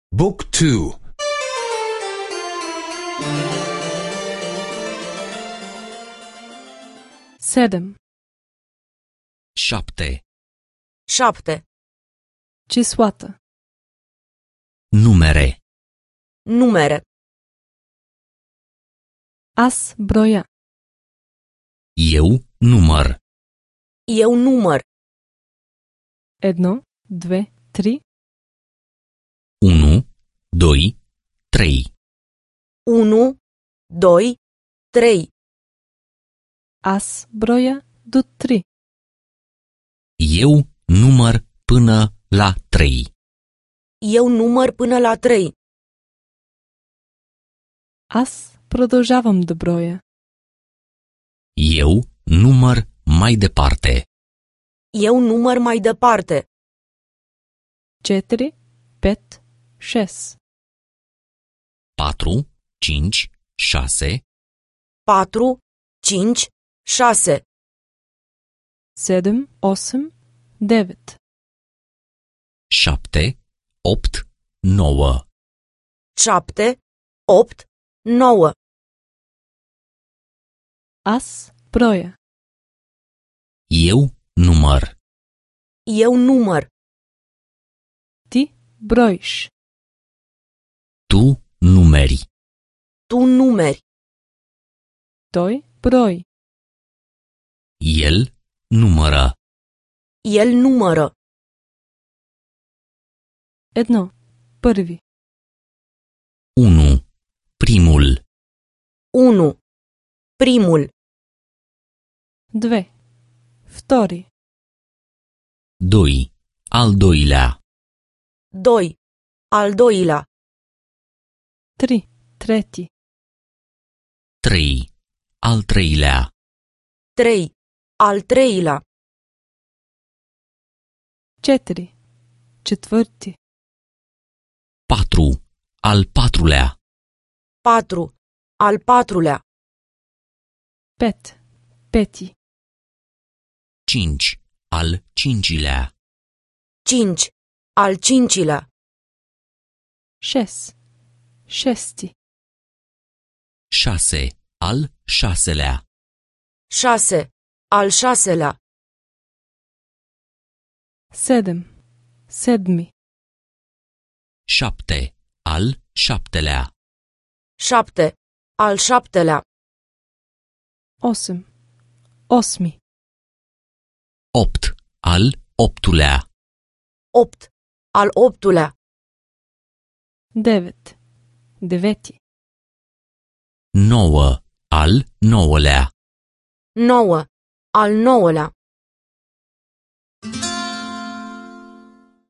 Book 2. 7. 7. 7. Числата. Numere. Numere. Аз броя. Eu număr. Eu număr. 1, 2, 3. 1, 2, 3. 1, 2, 3. Аз броя до 3. Eu număr până la 3. Eu număr până la 3. Аз продължавам да броя. Eu număr mai departe. Eu număr mai departe. 4, 5, 6. 4, 5, 6. 4, 5, 6. 7, 8, 9. 7, 8, 9. 7, 8, 9. Аз броя. Eu număr. Eu număr. Ти броиш. Tu numeri. Tu numeri. Той брои. El numără. El numără. 1. Първи. 1. Primul. 1. Primul. 2. Втори. 2. Al doilea. 2. Al doilea. 3. Трети. 3. Al treilea. 3. Al treilea. 4. Четвърти. 4. Al patrulea. 4. Al patrulea. 5. Пети. 5. Al cincilea. 5. Al cincilea. 6. Шести. 6. Al șaselea. 6. Al șaselea. 7. Седми. 7. Al șaptelea. 7. Al șaptelea. 8. Осми. 8. Al optulea. 8. Al optulea. 9. Девети. 9. Al nouălea. 9. Al nouălea.